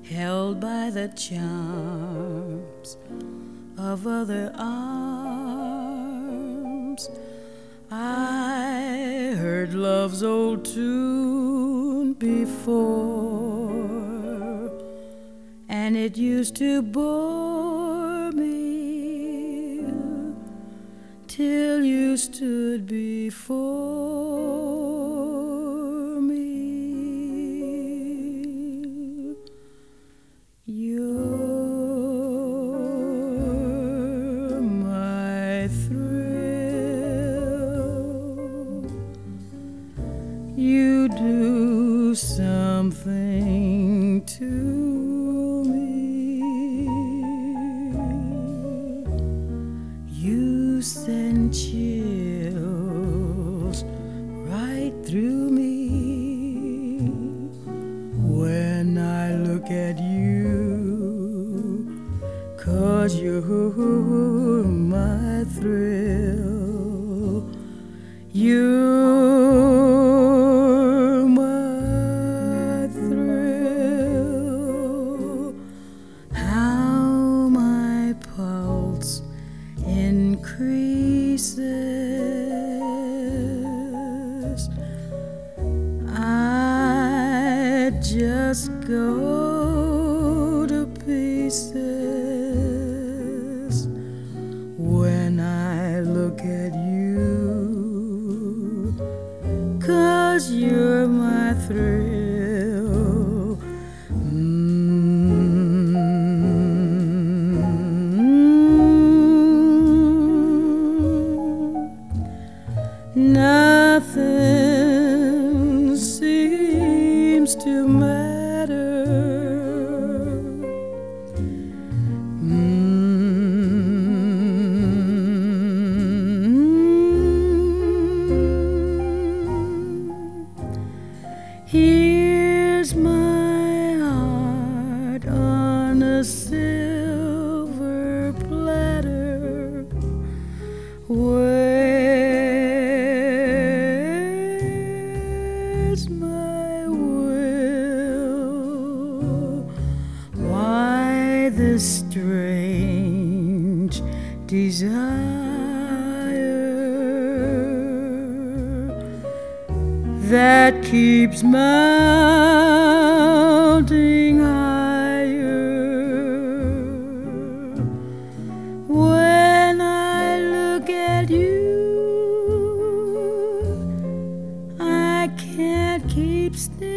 held by the charms of other arms. I heard love's old tune before, and it used to bore me till you stood before me. You're my thrill. You do something to me. You send chills right through me when I look at you, 'cause you're my thrill. You're my thrill. How my pulse increases, I just go to pieces when I look at you, 'cause you're my thrill. Nothing seems to matter. Here's my heart on a silver platter. Where's my will? Why this strange desire that keeps mounting higher? When I look at you, I can't keep still.